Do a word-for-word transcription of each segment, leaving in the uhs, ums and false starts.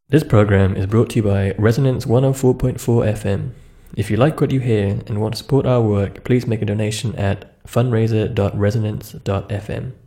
This program is brought to you by Resonance one oh four point four F M. If you like what you hear and want to support our work, please make a donation at fundraiser dot resonance dot f m.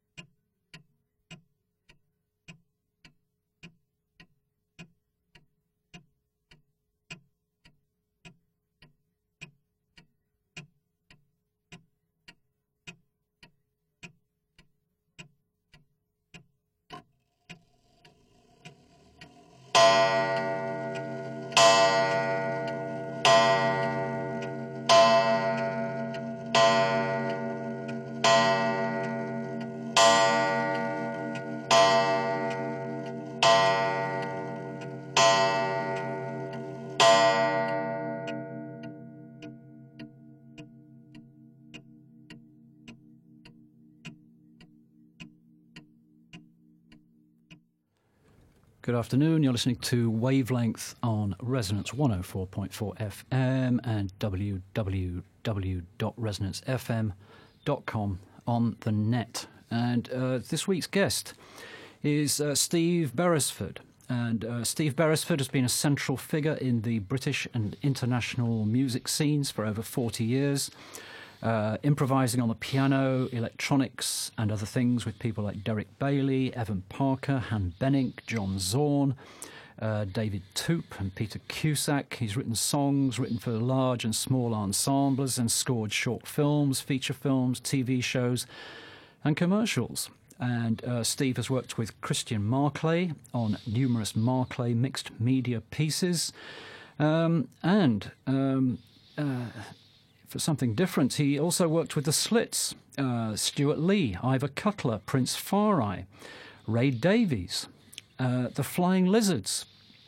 Good afternoon, you're listening to Wavelength on Resonance one oh four point four F M and w w w dot resonance f m dot com on the net. And uh, this week's guest is uh, Steve Beresford. And uh, Steve Beresford has been a central figure in the British and international music scenes for over forty years. Uh, improvising on the piano, electronics and other things with people like Derek Bailey, Evan Parker, Han Benink, John Zorn, uh, David Toop and Peter Cusack. He's written songs, written for large and small ensembles and scored short films, feature films, T V shows and commercials. And uh, Steve has worked with Christian Marclay on numerous Marclay mixed media pieces. Um, and... Um, uh, For something different, he also worked with the Slits, uh, Stuart Lee, Ivor Cutler, Prince Farai, Ray Davies, uh, the Flying Lizards.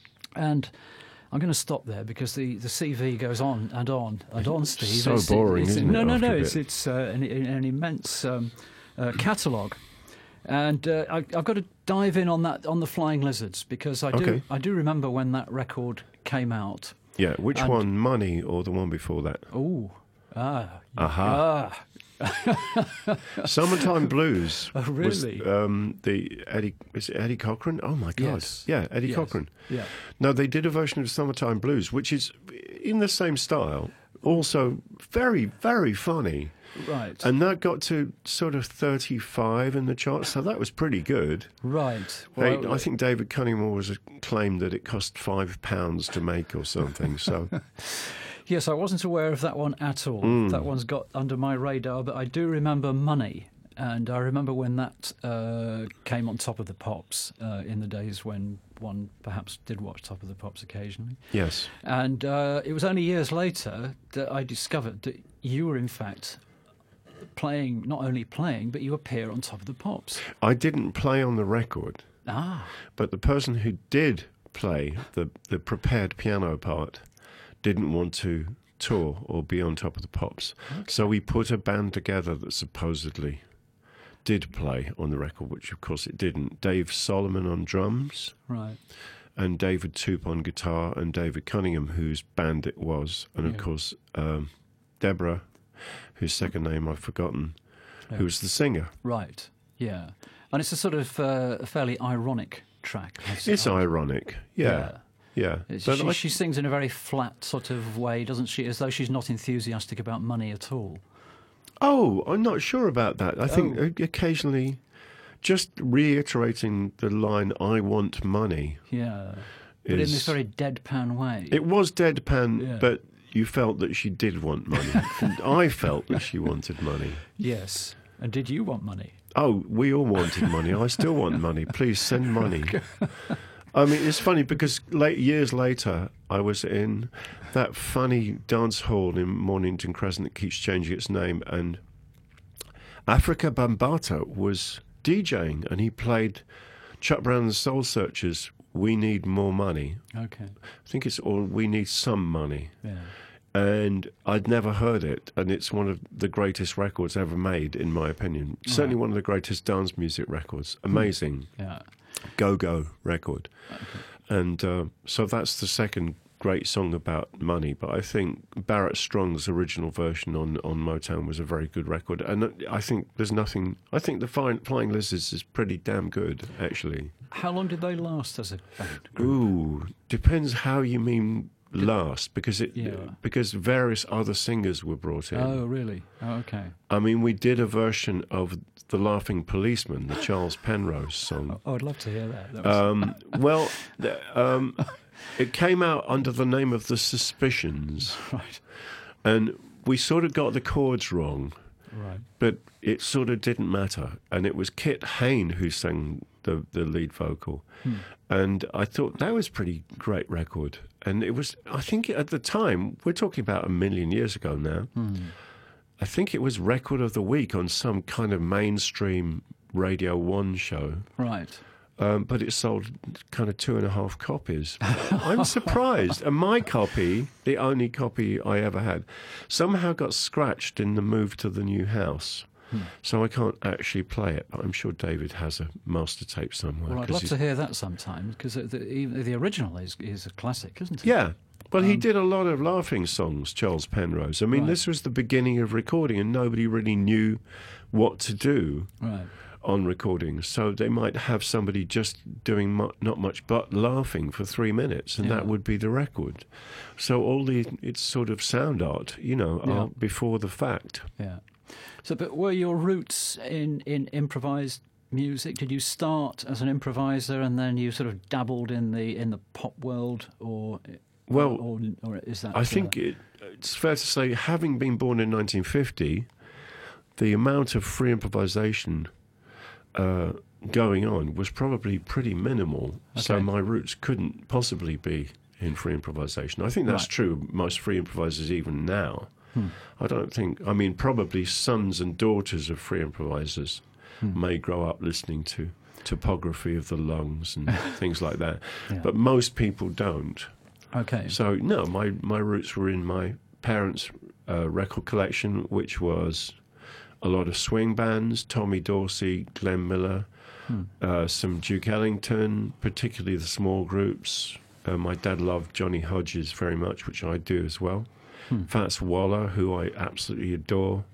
And I'm going to stop there because the, the C V goes on and on and on, Steve. So it's, boring, it's, isn't no, it? No, no, no. After a It's, bit? it's uh, an, an immense um, uh, catalogue. And uh, I, I've got to dive in on that, on the Flying Lizards, because I do, Okay. I do remember when that record came out. Yeah, which And- one? Money or the one before that? Oh, ah, Aha. ah. Summertime Blues. Oh, really? Was, um, the Eddie is it Eddie Cochran? Oh my God! Yes. Yeah, Eddie Yes. Cochran. Yeah. No, they did a version of Summertime Blues, which is in the same style, also very, very funny. Right. And that got to sort of thirty-five in the charts, so that was pretty good. Right. They, Well, I think David Cunningham was claimed that it cost five pounds to make or something. So yes, I wasn't aware of that one at all. Mm. That one's got under my radar, but I do remember Money. And I remember when that uh, came on Top of the Pops uh, in the days when one perhaps did watch Top of the Pops occasionally. yes, And uh, it was only years later that I discovered that you were, in fact, playing, not only playing, but you appear on Top of the Pops. I didn't play on the record. Ah, But the person who did play the, the prepared piano part didn't want to tour or be on Top of the Pops. Okay. So we put a band together that supposedly did play on the record, which of course it didn't. Dave Solomon on drums right. and David Toop on guitar and David Cunningham, whose band it was. And of Yeah. course, um, Deborah, whose second name I've forgotten, Yeah. who was the singer. Right, yeah. And it's a sort of uh, a fairly ironic track. I It's suppose. ironic, yeah. Yeah, It's- but She, I- she sings in a very flat sort of way, doesn't she? As though she's not enthusiastic about money at all. Oh, I'm not sure about that. I think Oh. o- occasionally just reiterating the line, I want money. Yeah. But in Is- this very deadpan way. It was deadpan, Yeah. but you felt that she did want money. And I felt that she wanted money. Yes. And did you want money? Oh, we all wanted money. I still want money. Please send money. I mean, it's funny because late, years later, I was in that funny dance hall in Mornington Crescent that keeps changing its name, and Africa Bambaataa was DJing, and he played Chuck Brown's Soul Searchers, We Need More Money. Okay. I think it's all We Need Some Money. Yeah. And I'd never heard it, and it's one of the greatest records ever made, in my opinion. Certainly Right. one of the greatest dance music records. Amazing. Yeah. Go-Go record. And uh, so that's the second great song about money, but I think Barrett Strong's original version on, on Motown was a very good record. And I think there's nothing... I think the Flying, Flying Lizards is pretty damn good, actually. How long did they last as a band group? Ooh, depends how you mean last, because it Yeah. because various other singers were brought in. Oh, really? Oh, okay. I mean, we did a version of The Laughing Policeman, the Charles Penrose song. Oh, I'd love to hear that. that was... Um, well, the, um, it came out under the name of The Suspicions, Right, and we sort of got the chords wrong, right. but it sort of didn't matter. And it was Kit Hain who sang the, the lead vocal. Hmm. And I thought that was a pretty great record. And it was, I think at the time, we're talking about a million years ago now, Hmm. I think it was Record of the Week on some kind of mainstream Radio one show. Right. Um, but it sold kind of two and a half copies. I'm surprised. And my copy, the only copy I ever had, somehow got scratched in the move to the new house. Hmm. So I can't actually play it, but I'm sure David has a master tape somewhere. Well, I'd 'cause love he's- to hear that sometime, because the, even the original is, is a classic, isn't it? Yeah. Well, he Um, did a lot of laughing songs, Charles Penrose. I mean, Right. this was the beginning of recording, and nobody really knew what to do Right. on recordings. So they might have somebody just doing mu- not much but laughing for three minutes, and Yeah. that would be the record. So all the it's sort of sound art, you know, Yeah. art before the fact. Yeah. So, but were your roots in, in improvised music? Did you start as an improviser and then you sort of dabbled in the in the pop world, or Well, or, or is that? I think uh, it, it's fair to say, having been born in nineteen fifty, the amount of free improvisation uh, going on was probably pretty minimal. So Okay. my roots couldn't possibly be in free improvisation. I think that's Right. true of most free improvisers even now. Hmm. I don't think, I mean, probably sons and daughters of free improvisers Hmm. may grow up listening to topography of the lungs and things like that. Yeah. But most people don't. Okay. So, no, my, my roots were in my parents' uh, record collection, which was a lot of swing bands, Tommy Dorsey, Glenn Miller, Hmm. uh, some Duke Ellington, particularly the small groups. Uh, my dad loved Johnny Hodges very much, which I do as well. Hmm. Fats Waller, who I absolutely adore.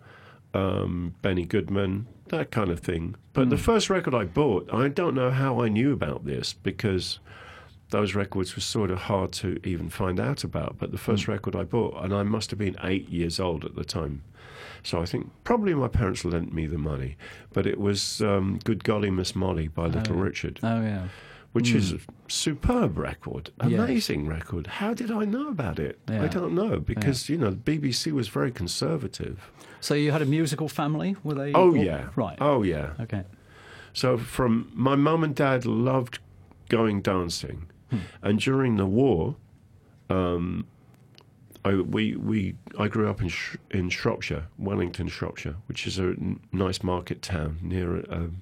Um, Benny Goodman, that kind of thing. But Hmm. the first record I bought, I don't know how I knew about this, because those records were sort of hard to even find out about. But the first Hmm. record I bought, and I must have been eight years old at the time, so I think probably my parents lent me the money, but it was um, Good Golly Miss Molly by Little Oh. Richard, Oh yeah. which Mm. is a superb record, Yes. amazing record. How did I know about it? Yeah. I don't know, because, you know, the B B C was very conservative. So you had a musical family? Were they? Oh, all- yeah. Right. Oh, yeah. Okay. So from my mum and dad loved going dancing, Hmm. and during the war, um, I we we I grew up in Sh- in Shropshire, Wellington, Shropshire, which is a n- nice market town near a,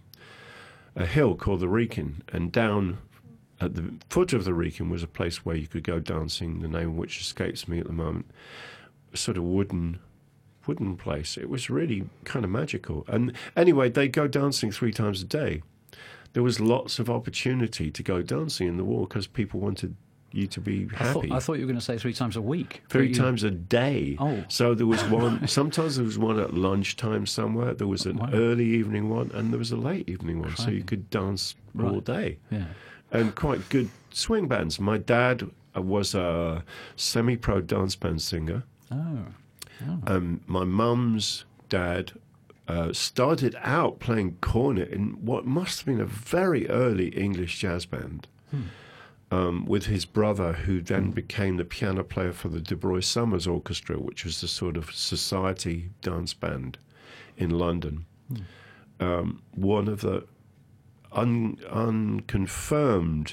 a hill called the Wrekin, and down at the foot of the Wrekin was a place where you could go dancing, the name of which escapes me at the moment. A sort of wooden wooden place. It was really kind of magical. And anyway, they go dancing three times a day. There was lots of opportunity to go dancing in the war because people wanted you to be I thought, happy. I thought you were going to say three times a week. Three But you- times a day. Oh. So there was one, sometimes there was one at lunchtime somewhere, there was an Wow. early evening one, and there was a late evening one. So Crikey. you could dance all Right. day. Yeah. And quite good swing bands. My dad uh, was a semi-pro dance band singer. Oh. Oh. Um, my mum's dad uh, started out playing cornet in what must have been a very early English jazz band Hmm. um, with his brother, who then became the piano player for the De Broy Summers Orchestra, which was the sort of society dance band in London. Hmm. Um, one of the un- unconfirmed,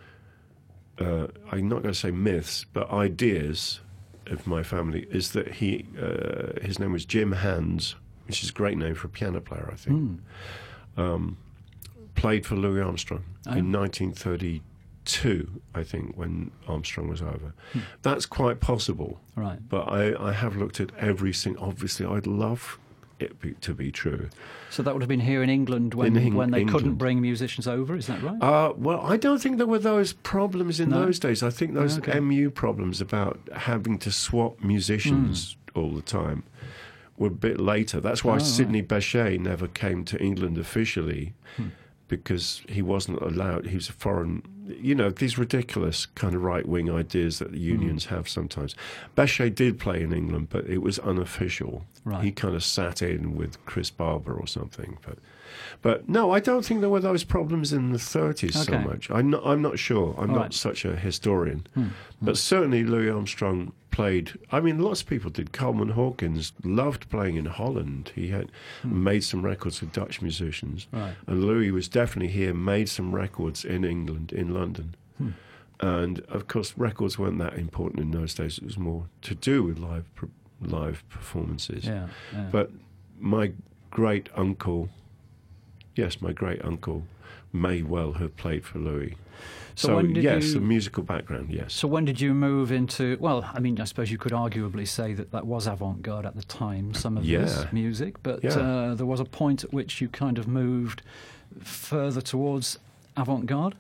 uh, I'm not going to say myths, but ideas of my family is that he, uh, his name was Jim Hands, which is a great name for a piano player, I think. Hmm. Um, played for Louis Armstrong Oh. in nineteen thirty-two, I think, when Armstrong was over. Hmm. That's quite possible, Right. but I, I have looked at every single. Obviously, I'd love it be, to be true. So that would have been here in England when, In Eng- when they England. couldn't bring musicians over, is that right? Uh, well, I don't think there were those problems in No? those days. I think those Okay. M U problems about having to swap musicians Hmm. all the time were a bit later. That's why Oh, Sidney Bechet never came to England officially, Hmm. because he wasn't allowed. He was a foreign. You know, these ridiculous kind of right-wing ideas that the Hmm. unions have sometimes. Bechet did play in England, but it was unofficial. Right. He kind of sat in with Chris Barber or something. But, but no, I don't think there were those problems in the thirties so Okay. much. I'm not. I'm not sure. I'm All not right. such a historian. Hmm. But certainly Louis Armstrong played. I mean, lots of people did. Coleman Hawkins loved playing in Holland. He had made some records with Dutch musicians. Right. And Louis was definitely here, made some records in England, in London. Hmm. And of course, records weren't that important in those days. It was more to do with live per- live performances. Yeah, yeah. But my great uncle, yes, my great uncle may well have played for Louis. So So, when did yes, you- the musical background, yes. So when did you move into? Well, I mean, I suppose you could arguably say that that was avant-garde at the time. Some of this Yeah. music, but Yeah. uh, there was a point at which you kind of moved further towards avant-garde.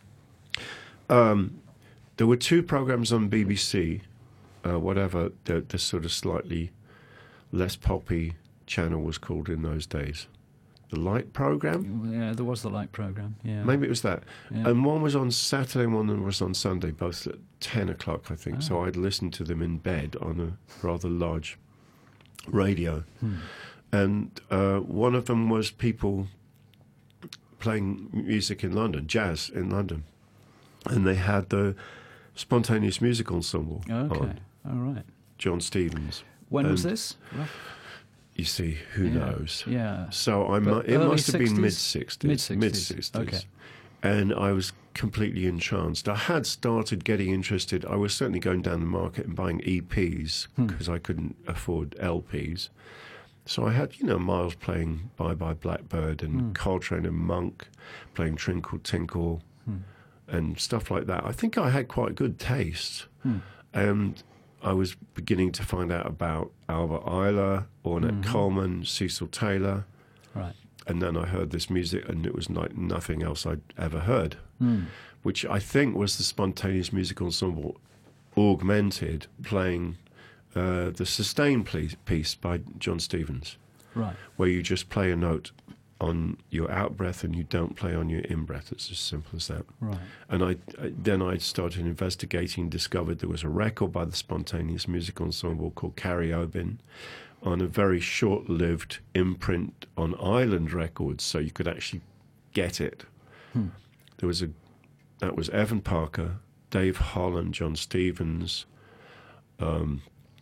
Um, there were two programs on B B C, uh, whatever the, the sort of slightly less poppy channel was called in those days. The Light program? Yeah, there was the light program. Yeah, Maybe it was that. Yeah. And one was on Saturday, one was on Sunday, both at ten o'clock, I think. Ah. So I'd listen to them in bed on a rather large radio. Hmm. And uh, one of them was people playing music in London, jazz in London. And they had the Spontaneous Music Ensemble Okay, on, all right. John Stevens. When was And- this? You see, who Yeah. knows? Yeah. So I But mu- it early must have been sixties? mid-sixties. Mid-sixties, Mid-sixties. okay. And I was completely entranced. I had started getting interested. I was certainly going down the market and buying E Ps Hmm. because I couldn't afford L Ps. So I had, you know, Miles playing Bye Bye Blackbird and Hmm. Coltrane and Monk playing Trinkle Tinkle Hmm. and stuff like that. I think I had quite good taste. Hmm. And I was beginning to find out about Albert Ayler, Ornette Mhm. Coleman, Cecil Taylor. Right. And then I heard this music, and it was like nothing else I'd ever heard, Hmm. which I think was the Spontaneous Music Ensemble augmented, playing uh, the Sustain piece, piece by John Stevens, Right. where you just play a note on your out breath and you don't play on your in breath. It's as simple as that. Right. And I, I then I started investigating, discovered there was a record by the Spontaneous Music Ensemble called Carrie Obin on a very short-lived imprint on Island Records, so you could actually get it. Hmm. There was a that was Evan Parker, Dave Holland, John Stevens. Um,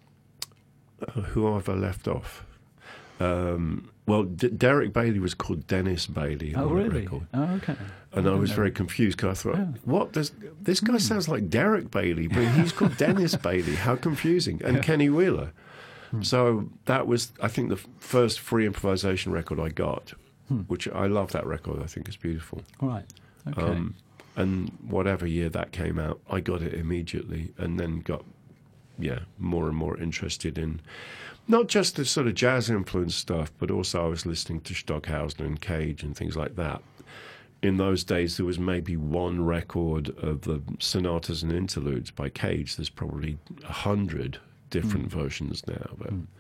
uh, who have I left off? Um, well, D- Derek Bailey was called Dennis Bailey Oh, on the really? record. Oh, okay. And I didn't was know very that. confused because I thought, Yeah. what? This, this guy Hmm. sounds like Derek Bailey, but he's called Dennis Bailey. How confusing. And Yeah. Kenny Wheeler. Hmm. So that was, I think, the f- first free improvisation record I got, Hmm. which I love that record. I think it's beautiful. Right. Okay. Um, and whatever year that came out, I got it immediately and then got, yeah, more and more interested in not just the sort of jazz influenced stuff, but also I was listening to Stockhausen and Cage and things like that. In those days, there was maybe one record of the sonatas and interludes by Cage. There's probably a hundred different Mm. versions now. But Mm.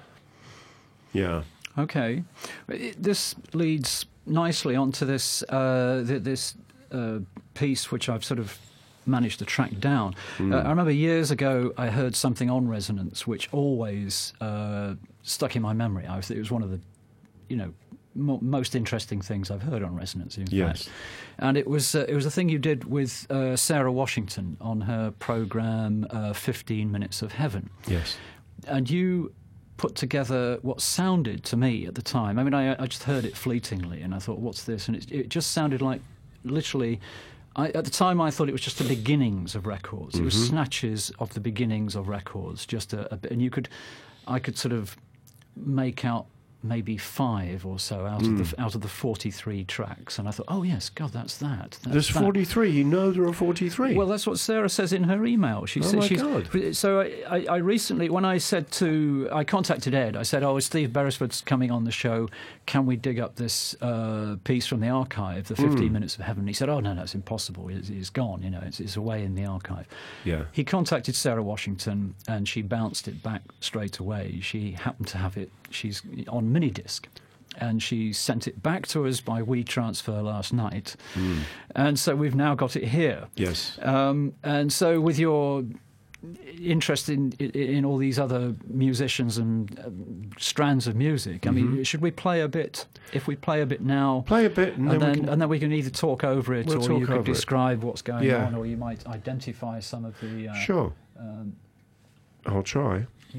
yeah, Okay, It- this leads nicely onto this uh, th- this uh, piece, which I've sort of managed to track down. Mm. Uh, I remember years ago I heard something on Resonance, which always uh, stuck in my memory. I was, it was one of the, you know, mo- most interesting things I've heard on Resonance. In Yes. fact. And it was uh, it was a thing you did with uh, Sarah Washington on her program uh, Fifteen Minutes of Heaven. yes, And you put together what sounded to me at the time. I mean, I, I just heard it fleetingly, and I thought, "What's this?" And it, it just sounded like, literally, I, at the time, I thought it was just the beginnings of records. It was Mhm. snatches of the beginnings of records, just a, a bit, and you could, I could sort of make out maybe five or so out Mm. of the out of the forty-three tracks, and I thought, oh yes, God, that's that. That's There's that. forty-three. You know there are forty-three. Well, that's what Sarah says in her email. She Oh, says my she's, God. So I, I, I recently, when I said to, I contacted Ed. I said, "Oh, Steve Beresford's coming on the show. Can we dig up this uh, piece from the archive, the fifteen Mm. Minutes of Heaven?" He said, "Oh no, no, it's impossible. It's, it's gone. You know, it's, it's away in the archive." Yeah. He contacted Sarah Washington, and she bounced it back straight away. She happened to have it. She's on mini disc. And she sent it back to us by WeTransfer last night. Mm. And so we've now got it here. Yes. Um, and so with your interest in, in, in all these other musicians and um, strands of music, I mean, Mhm. should we play a bit? If we play a bit now... Play a bit, and, And then, then, we can, and then we can either talk over it, We'll or talk you could over it. describe what's going Yeah. on, or you might identify some of the... Uh, Sure. Um, I'll try. yeah.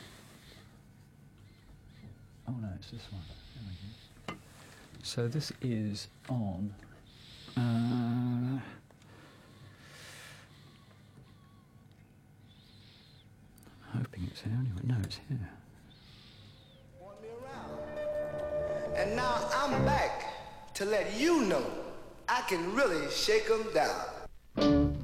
Oh, no, it's this one. There we go. So this is on... Uh, hoping it's here anyway. No, it's here. Want me around. And now I'm back to let you know I can really shake 'em down.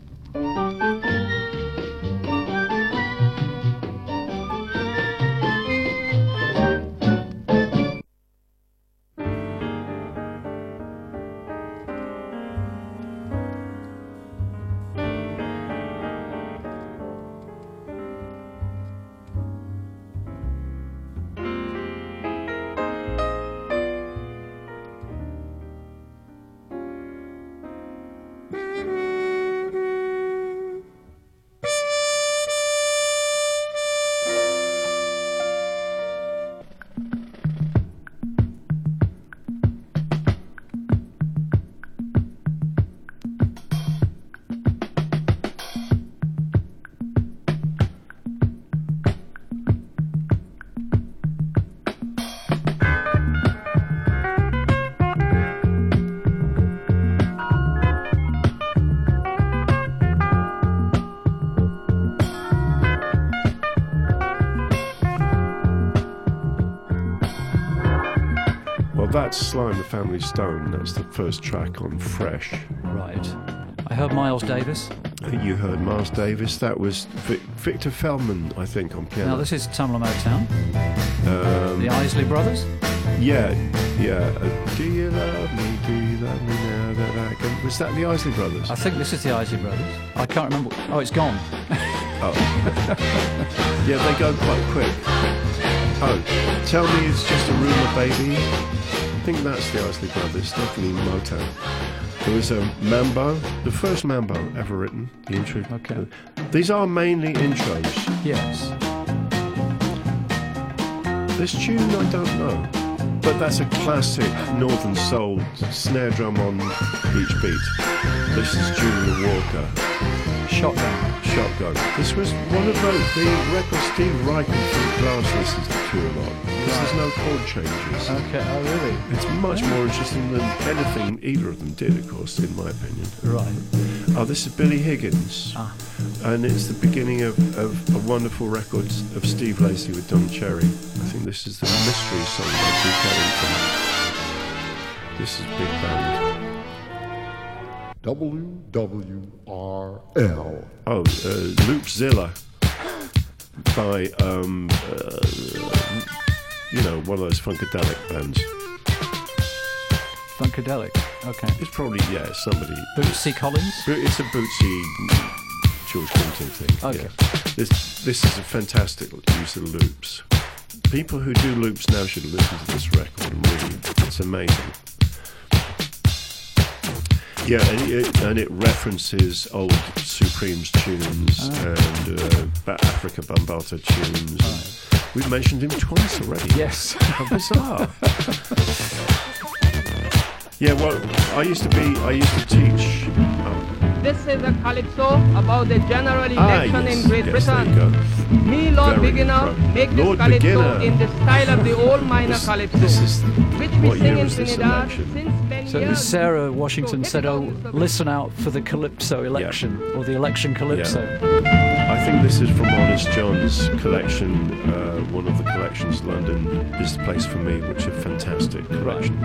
That's Sly and the Family Stone. That's the first track on Fresh. Right. I heard Miles Davis. You heard Miles Davis. That was Vic- Victor Feldman, I think, on piano. Now this is Tamla Motown. Um, The Isley Brothers. yeah, yeah. Uh, do you love me? Do you love me now that I can? Was that the Isley Brothers? I think this is the Isley Brothers. I can't remember. Oh, it's gone. Oh. Yeah, they go quite quick. Oh, tell me it's just a rumour, baby. I think that's the Isley Brothers, definitely Motown. There was a mambo, the first mambo ever written, the intro. Okay. These are mainly intros. Yes. This tune I don't know, but that's a classic Northern Soul snare drum on each beat. This is Julia Walker. Shotgun. Shotgun. This was one of those, the records Steve Reich and Philip Glass listens to a lot. Because there's no chord changes. Okay. Oh, really? It's much more interesting than anything either of them did, of course, in my opinion. Right. Oh, this is Billy Higgins. Ah. And it's the beginning of, of a wonderful record of Steve Lacy with Don Cherry. I think this is the mystery song by Duke Ellington. This is Big Band. W W R L. Oh, uh, Loopzilla by, um, uh, you know, one of those Funkadelic bands. Funkadelic. Okay. It's probably, yeah, somebody. Bootsy Collins. But it's a Bootsy George Clinton thing. Okay. Yeah. This this is a fantastic use of loops. People who do loops now should listen to this record and really, it's amazing. Yeah, and it, and it references old Supremes tunes Oh. and uh, Bat Africa Bambaataa tunes. Right. We've mentioned him twice already. Yes. How bizarre. Yeah, well, I used to be, I used to teach. Um, This is a calypso about the general ah, election yes, in Great yes, there Britain. you go. Me, Lord Very Beginner, good. make this Lord calypso Beginner. in the style of the old minor This, calypso, this is which we what sing year in is this Trinidad election? since ten So years. Sarah Washington So said, hit it "Oh, on, Mister listen out for the Calypso election or the election Calypso." I think this is from Honest John's collection, uh, one of the collections. London is the place for me, which are fantastic collections.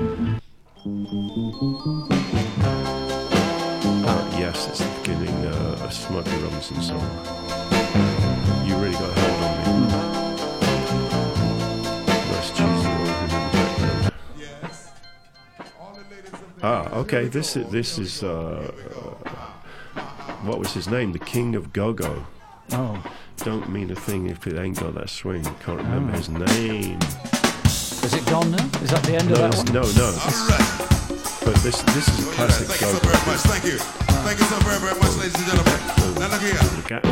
Uh, yes, it's the beginning uh, of Smokey Robinson song. You really got a hold on me. Nice cheesy organ in the background. Ah, okay. This is this is. Uh, uh, What was his name? The King of Go-Go. Oh. Don't mean a thing if it ain't got that swing. Can't remember oh. his name. Is it gone now? Is that the end no, of that one? No, no. But this this is a classic Thank you Go-Go. so very much. Thank you. Thank you so very, very much, ladies and gentlemen. Now look here.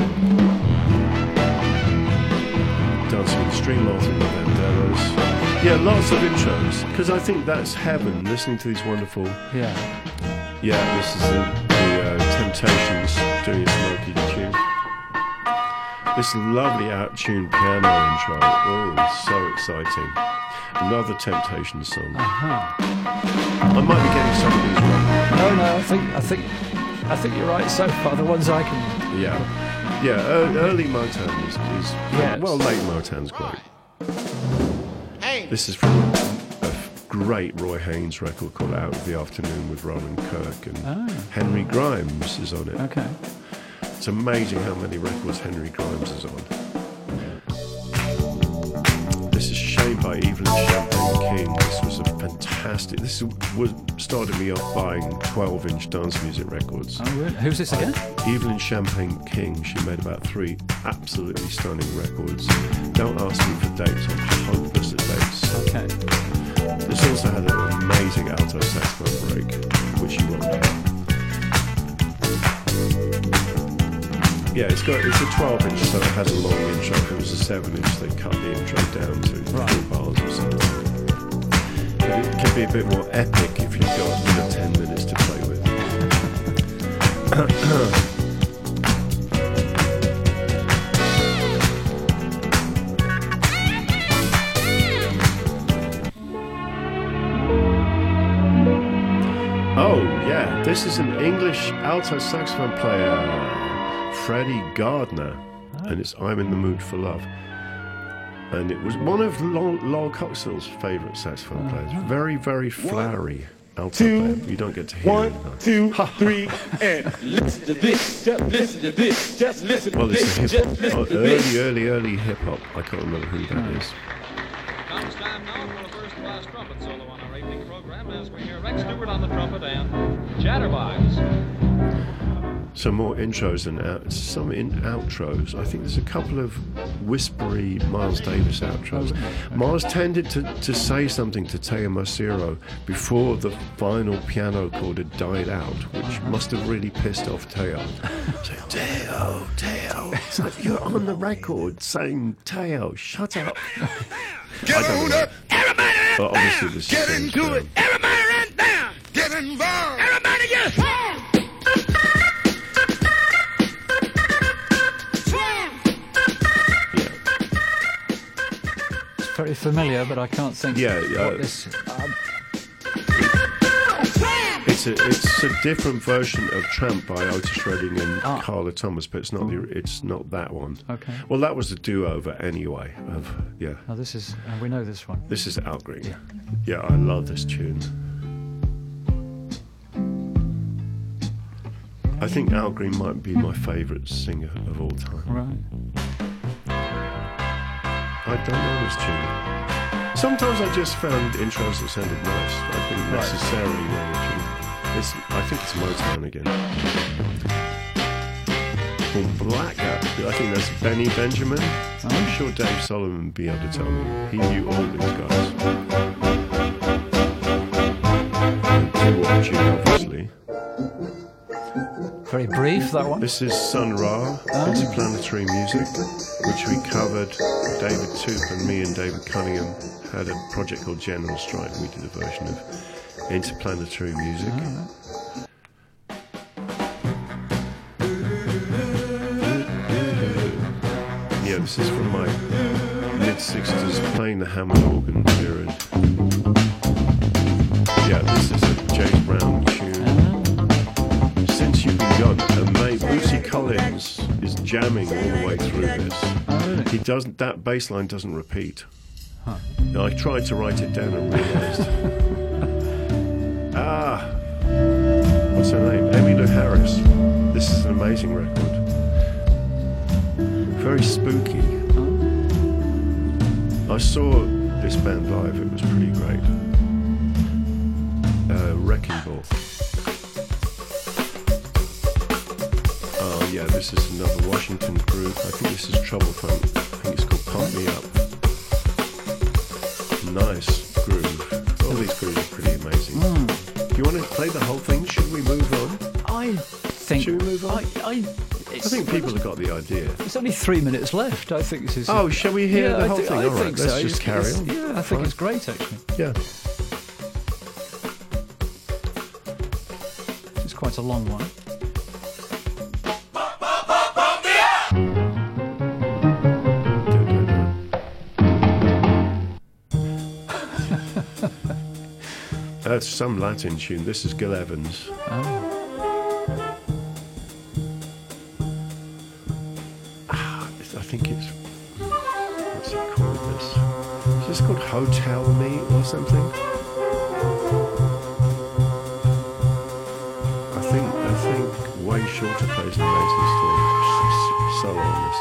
Dancing with the Stream Martin with Banderas. Yeah, lots of intros. Because I think that's heaven, listening to these wonderful... Yeah. Yeah, this is the, the uh, Temptations doing a Smokey tune. This lovely out-tuned piano intro. Oh, so exciting. Another Temptations song. Uh-huh. I might be getting some of these wrong. No, no, I think, I think, I think you're right so far. The ones I can... Yeah. Yeah, uh, early Motown is... is yes. Well, late Motown's great. Hey. This is from... great Roy Haynes record called Out of the Afternoon with Roland Kirk, and oh. Henry Grimes is on it. Okay. It's amazing how many records Henry Grimes is on. This is Shame by Evelyn Champagne King. This was a fantastic... This was started me off buying twelve-inch dance music records. Oh, really? Who's this again? Evelyn Champagne King. She made about three absolutely stunning records. Don't ask me for dates. I'm hopeless at dates. Okay. This also had an amazing alto saxophone break, which you won't have. Yeah, it's got it's a twelve-inch, so it has a long intro. If it was a seven-inch, they cut the intro down to right. four bars or something. But it can be a bit more epic if you've got you know, ten minutes to play with. Oh, yeah, this is an English alto saxophone player, Freddie Gardner, oh. and it's I'm in the Mood for Love. And it was one of Lowell Coxhill's favourite saxophone oh. players. Very, very flowery one, alto two, player. You don't get to hear one, it. One, two, three, and listen to this, just listen to this, just listen well, to this. Well, it's a hip hop, oh, early, early, early hip hop. I can't remember who that oh. is. Comes time now for a first-class trumpet solo on our evening program as we hear Rex Stewart on the trumpet and Chatterbox. Some more intros and out, some in outros. I think there's a couple of whispery Miles Davis outros. Oh, Miles tended to, to say something to Teo Macero before the final piano chord had died out, which uh-huh. must have really pissed off Teo. So, Teo, Teo, it's like you're on the record saying, Teo, shut up. Get on up, everybody run but obviously down. This Get into down. it, everybody run down. Get involved, everybody get home. It's very familiar, but I can't think. Yeah, yeah. What this, um, It's a it's a different version of Tramp by Otis Redding and ah. Carla Thomas, but it's not the it's not that one. Okay. Well, that was a do-over anyway. Of yeah. Oh, this is uh, we know this one. This is Al Green. Yeah. yeah, I love this tune. I think Al Green might be my favourite singer of all time. Right. I don't know this tune. Sometimes I just found intros that sounded nice. I didn't necessarily know the tune. It's, I think it's Motown again. From Blacker, I think that's Benny Benjamin. Oh. I'm sure Dave Solomon would be able to tell me. He knew all these guys. And Tune, obviously. Very brief, that one. This is Sun Ra, oh. Interplanetary Music, which we covered. David Toop and me and David Cunningham had a project called General Strike. We did a version of Interplanetary Music. Oh. Yeah, this is from my mid-sixties playing the Hammond organ period. Yeah, this is a James Brown tune. Since You've Been Gone, and mate, Lucy Collins is jamming all the way through this. Oh, really? He doesn't. That bass line doesn't repeat. Huh. Now, I tried to write it down and realised. ah, what's her name? Emmylou Harris. This is an amazing record. Very spooky. I saw this band live. It was pretty great. Uh, Wrecking Ball. Oh yeah, this is another Washington groove. I think this is Trouble Funk. I think it's called Pump Me Up. Nice groove. All these grooves are pretty amazing. Mm. Do you want to play the whole thing? Should we move on? I think. Should we move on? I, I, I think people have got the idea. It's only three minutes left. I think this is. Oh, shall we hear yeah, the I whole thi- thing? I All right, think let's so. just It's- carry it's- on. Yeah, I think Fine. it's great actually. Yeah. It's quite a long one. That's some Latin tune. This is Gil Evans. Oh. Ah, it's- I think it's. What's it called? This. Is this called Hotel Me or something? I think. I think Wayne Shorter plays an amazing story. Solo on this.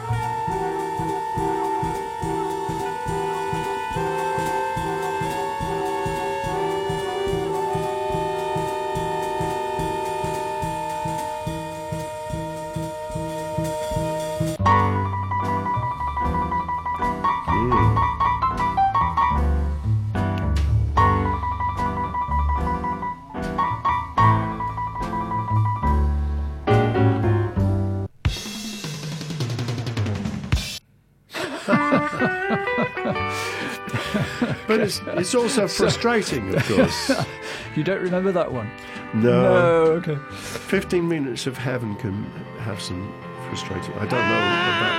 But it's, it's also frustrating, of course. You don't remember that one? No. No, okay. Fifteen minutes of heaven can have some frustrating. I don't know about.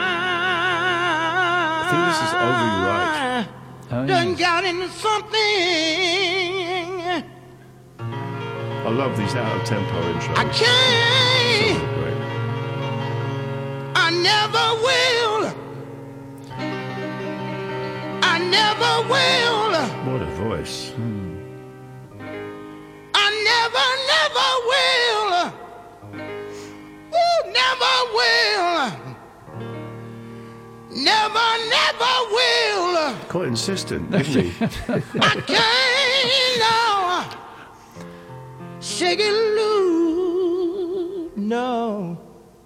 I think this is overly right. Oh, Done yes. got into something I love these out of tempo intros. I can't, So great. I never will, I never will, What a voice. I never, never will, ooh, never will, never, never will, Quite insistent, isn't he? I can't, no, shake it loose, no.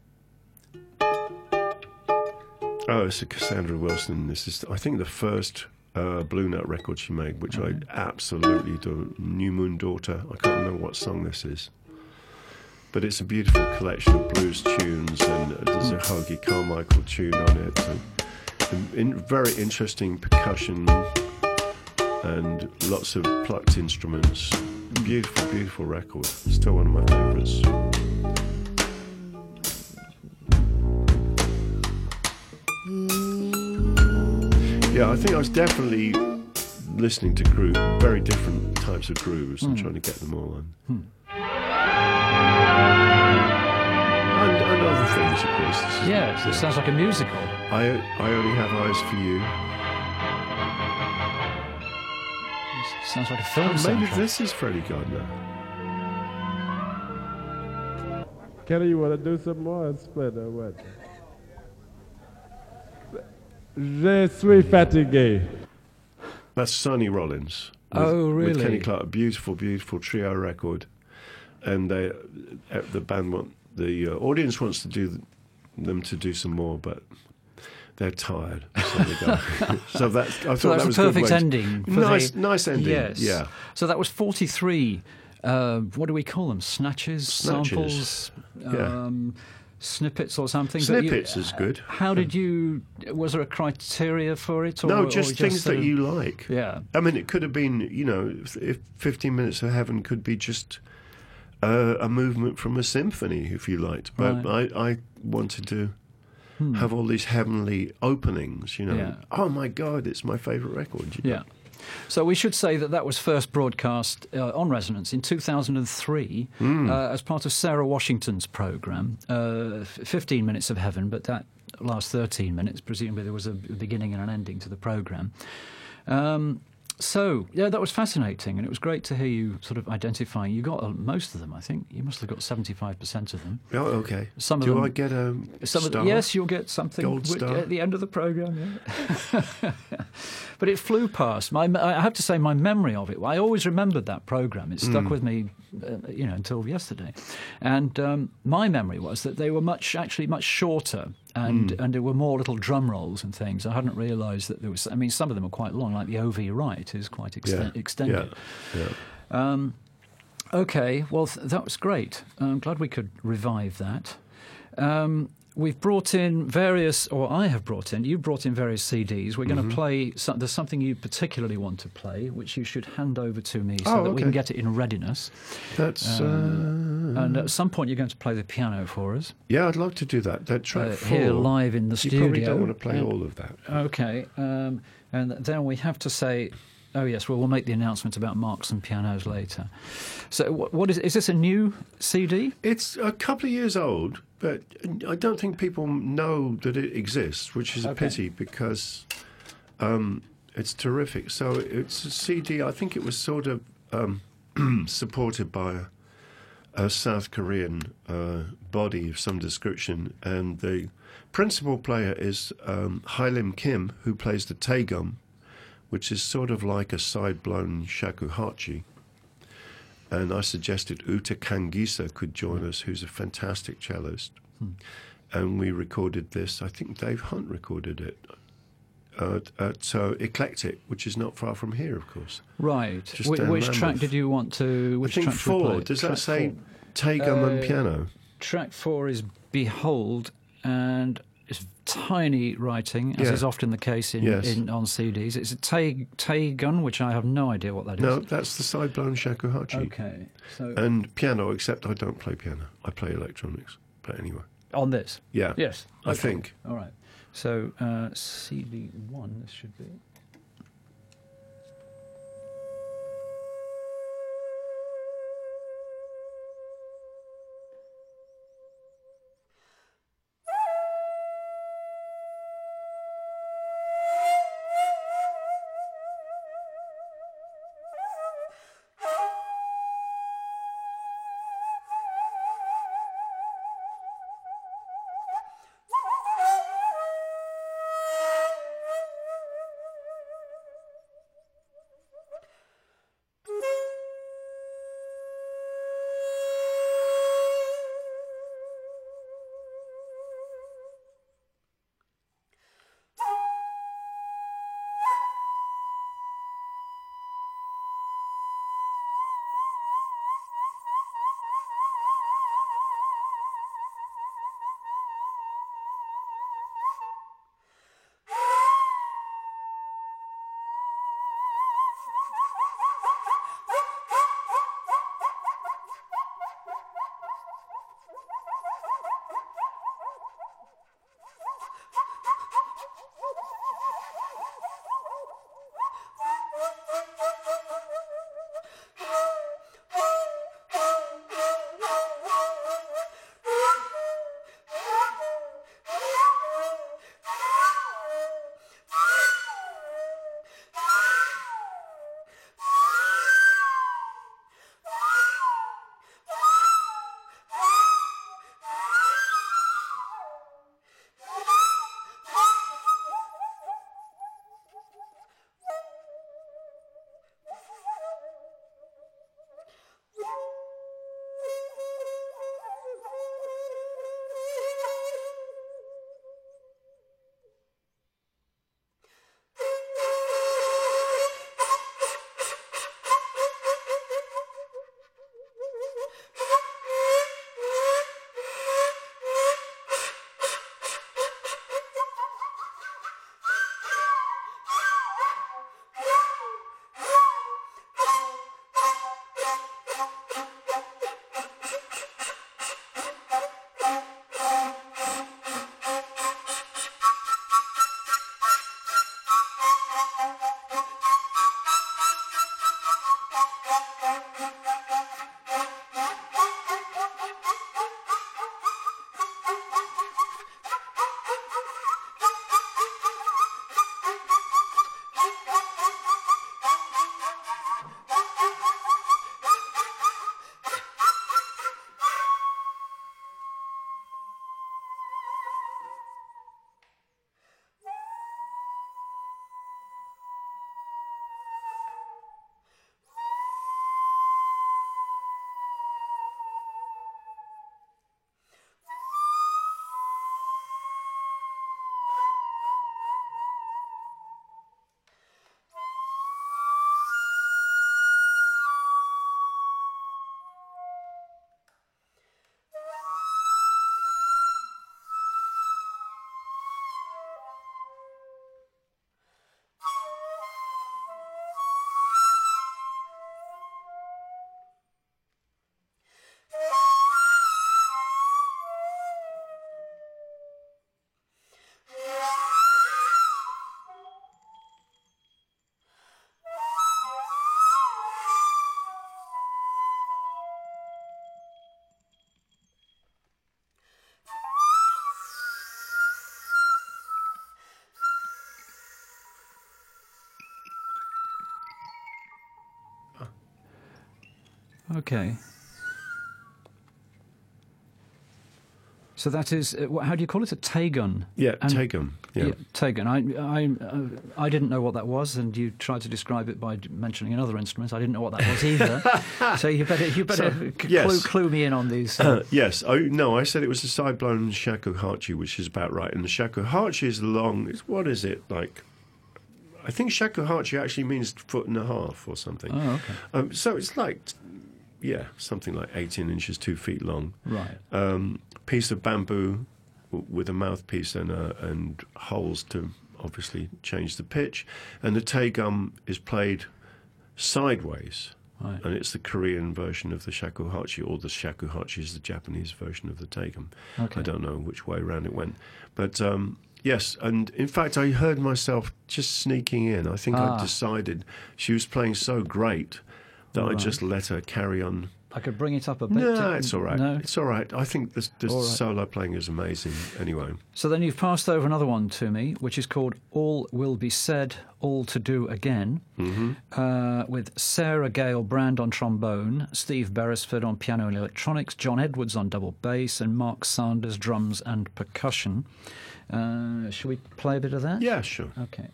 Oh, it's a Cassandra Wilson. This is, I think, the first uh, Blue Note record she made, which I absolutely adore. New Moon Daughter. I can't remember what song this is, but it's a beautiful collection of blues tunes, and uh, there's a Hoagie Carmichael tune on it, and, and in, very interesting percussion, and lots of plucked instruments. Beautiful, beautiful record. Still one of my favourites. Yeah, I think I was definitely listening to groove, very different types of grooves, and trying to get them all on. And, and other things, of course. This is- Yeah, it sounds like a musical. I, I only have eyes for you. It sounds like a film Oh, maybe soundtrack. this is Freddie Gardner. Kenny, you want to do some more? Split or what? Je suis fatigué. That's Sonny Rollins. With, Oh, With really? Kenny Clark, a beautiful, beautiful trio record, and they, uh, the band want the uh, audience wants to do them to do some more, but they're tired, so they go. so that I thought So that that's was a a good perfect way to- ending. For nice, the, nice ending. Yes. Yeah. So that was forty-three. Uh, what do we call them? Snatches, Snatches. samples, Yeah. um, snippets or something. But you- Snippets is good. How did you? Was there a criteria for it? Or, No, or just things sort that of- you like. Yeah. I mean, it could have been, you know, if, if fifteen Minutes of Heaven could be just uh, a movement from a symphony, if you liked. But Right. I, I wanted to have all these heavenly openings, you know. Yeah. Oh, my God, it's my favourite record. You know? Yeah. So we should say that that was first broadcast uh, on Resonance in two thousand three Mm. uh, as part of Sarah Washington's programme, uh, fifteen Minutes of Heaven, but that last thirteen minutes, presumably there was a beginning and an ending to the programme. Um, so, yeah, that was fascinating, and it was great to hear you sort of identifying. You got uh, most of them, I think. You must have got seventy-five percent of them. Oh, okay. Some of Do them, I get a some star? Of, yes, you'll get something Gold wi- star? at the end of the programme, yeah. But it flew past. My, I have to say, my memory of it, I always remembered that programme. It stuck Mm. with me, uh, you know, until yesterday. And um, my memory was that they were much, actually much shorter, and, Mm. and there were more little drum rolls and things. I hadn't realised that there was, I mean, some of them are quite long, like the O V Right is quite exten- Yeah. extended. Yeah. yeah. Um, okay, well, th- that was great. I'm glad we could revive that. Um, we've brought in various, or I have brought in, you brought in various C Ds. We're going to Mhm. play, some, there's something you particularly want to play, which you should hand over to me so Oh, that we can okay. get it in readiness. That's. Uh, Uh, and at some point you're going to play the piano for us. yeah, I'd love to do that. That track Uh, four. here live in the you studio. probably don't want to play Yeah. all of that. Okay, um, and then we have to say, oh yes, well we'll make the announcement about Marks and Pianos later. So what, what is is this a new C D? It's a couple of years old, but I don't think people know that it exists, which is a Okay. pity because um, it's terrific. So it's a C D. I think it was sort of um, supported by a, a South Korean uh, body of some description, and the principal player is um, Hailim Kim, who plays the taegum, which is sort of like a side-blown shakuhachi. And I suggested Uta Kangisa could join us, who's a fantastic cellist. Hmm. And we recorded this. I think Dave Hunt recorded it uh, at uh, Eclectic, which is not far from here, of course. Right. Just Wh- down which track Lambeth. did you want to? Which I think track should we four. play? Does Track that say four. taegum and Uh, piano? Track four is Behold, and it's tiny writing, as Yeah. is often the case in, Yes. in on C Ds. It's a Tay Taegun, which I have no idea what that is. No, that's the side-blown shakuhachi. Okay. So And piano, except I don't play piano. I play electronics. But anyway. on this. Yeah. Yes. I Okay. think. All right. So uh, C D one, this should be. Okay. So that is, uh, wh- how do you call it? A Tagun? Yeah, And- Tagun. Yeah. Yeah, Tagun. I, I, uh, I didn't know what that was, and you tried to describe it by d- mentioning another instrument. I didn't know what that was either. So you better, you better So, c- yes. clue, clue me in on these. Uh, yes. Oh no, I said it was a side-blown shakuhachi, which is about right. And the shakuhachi is long. It's, what is it like? I think shakuhachi actually means foot and a half or something. Oh, okay. Um, so it's like, yeah, something like eighteen inches, two feet long. Right. Um, piece of bamboo w- with a mouthpiece and uh, and holes to obviously change the pitch. And the taegum is played sideways. Right. And it's the Korean version of the shakuhachi, or the shakuhachi is the Japanese version of the taegum. Okay. I don't know which way around it went. But um, yes, and in fact, I heard myself just sneaking in. I think Ah. I decided she was playing so great that I Right. just let her carry on. I could bring it up a bit. No, to- it's all right. No. It's all right. I think the, the All right. solo playing is amazing anyway. So then you've passed over another one to me, which is called All Will Be Said, All to Do Again, Mm-hmm. uh, with Sarah Gale Brand on trombone, Steve Beresford on piano and electronics, John Edwards on double bass, and Mark Sanders drums and percussion. Uh, shall we play a bit of that? Yeah, sure. Okay.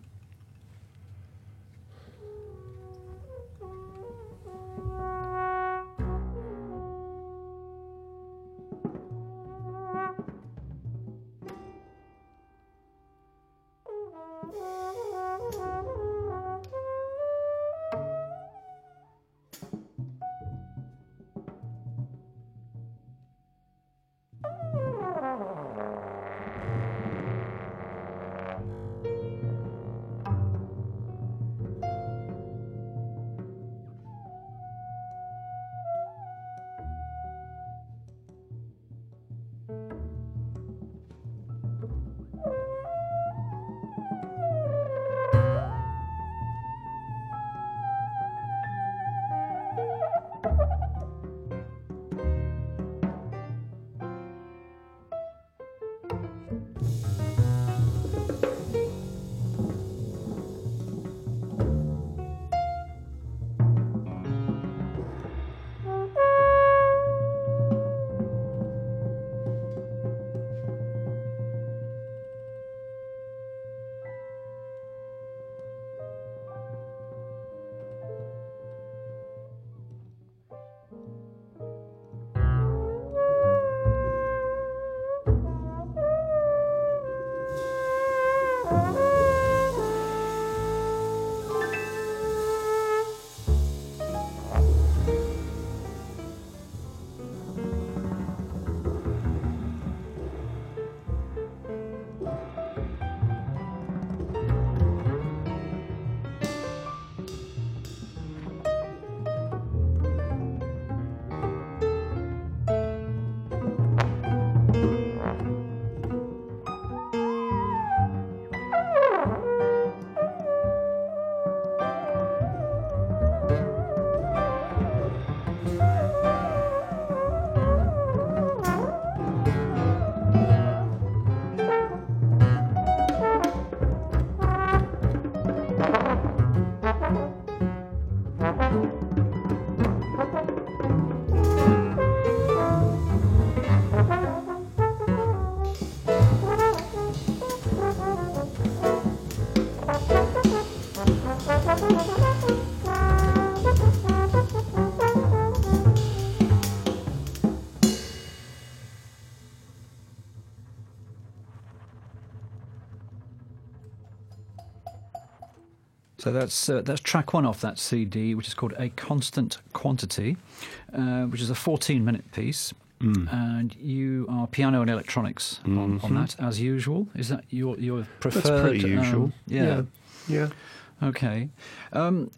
So that's uh, that's track one off that C D, which is called A Constant Quantity, uh, which is a fourteen-minute piece. Mm. And you are piano and electronics on, on Mhm. that, as usual. Is that your your preferred? That's pretty um, usual. yeah. Yeah. Okay. Um,